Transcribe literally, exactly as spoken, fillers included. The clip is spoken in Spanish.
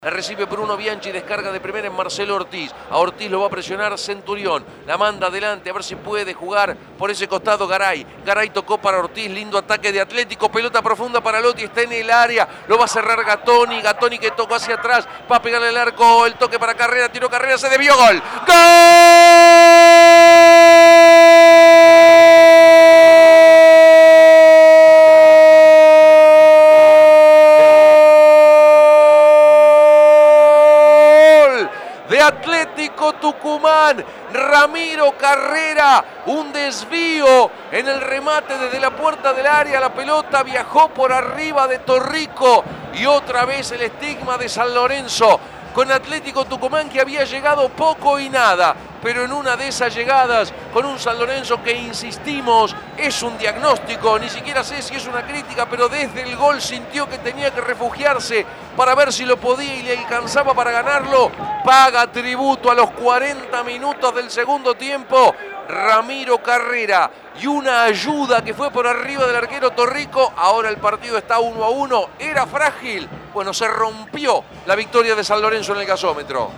Recibe Bruno Bianchi, descarga de primera en Marcelo Ortiz. A Ortiz lo va a presionar Centurión. La manda adelante, a ver si puede jugar por ese costado Garay. Garay tocó para Ortiz, lindo ataque de Atlético. Pelota profunda para Lotti, está en el área. Lo va a cerrar Gatoni. Gatoni que tocó hacia atrás. Va a pegarle el arco, el toque para Carrera. Tiró Carrera, se desvió, gol. ¡Gol! De Atlético Tucumán, Ramiro Carrera, un desvío en el remate desde la puerta del área, la pelota viajó por arriba de Torrico y otra vez el estigma de San Lorenzo con Atlético Tucumán que había llegado poco y nada, pero en una de esas llegadas con un San Lorenzo que, insistimos, es un diagnóstico, ni siquiera sé si es una crítica, pero desde el gol sintió que tenía que refugiarse para ver si lo podía y le alcanzaba para ganarlo. Paga tributo a los cuarenta minutos del segundo tiempo Ramiro Carrera y una ayuda que fue por arriba del arquero Torrico. Ahora el partido está uno a uno, era frágil, bueno, se rompió la victoria de San Lorenzo en el gasómetro.